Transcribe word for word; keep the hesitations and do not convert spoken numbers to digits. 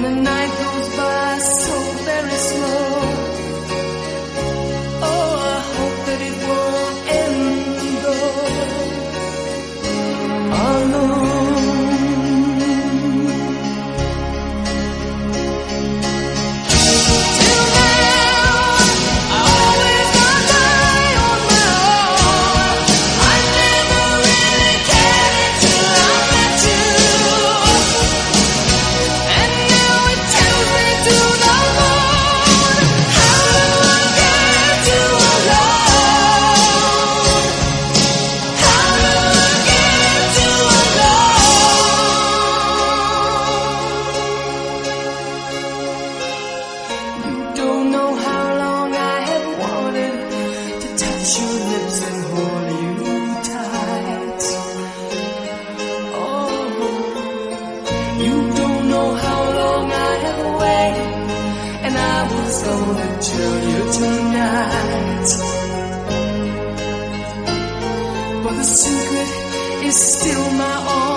And the night goes by so very slow. Oh, I hope that it won't end though alone. Till now, I always rely on my own. I never really cared until I met you. And now it tells me to the moon. How do I get to alone? How do I get to alone? You don't know how long I have wanted to touch your lips and hold you tight. Oh, you don't know how long I have waited, and I was gonna tell you tonight. But the secret is still my own.